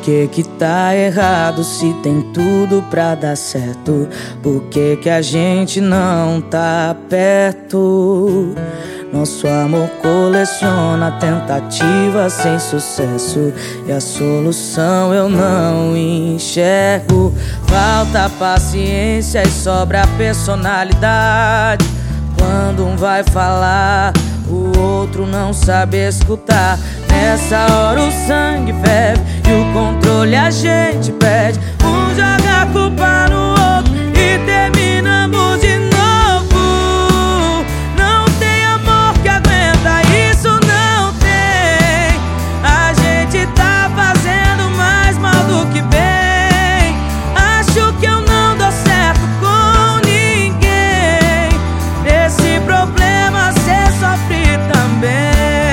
que tá errado se tem tudo pra dar certo? Por que a gente não tá perto? Nosso amor coleciona tentativas sem sucesso, e a solução eu não enxergo. Falta paciência e sobra personalidade. Quando um vai falar, o outro não sabe escutar. Nessa hora o sangue ferve e o controle a gente perde. Um joga a culpa no outro e terminamos de novo. Não tem amor que aguenta, isso não tem. A gente tá fazendo mais mal do que bem. Acho que eu não dou certo com ninguém. Nesse problema cê sofre também.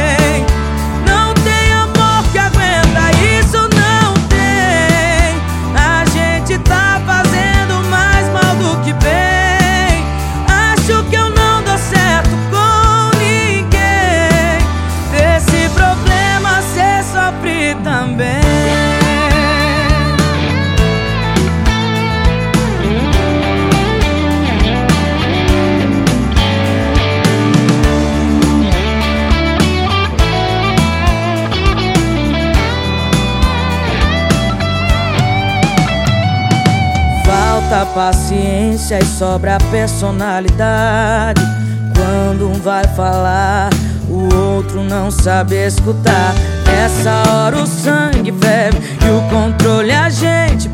Falta paciência e sobra personalidade. Quando um vai falar, o outro não sabe escutar. Nessa hora o sangue ferve e o controle a gente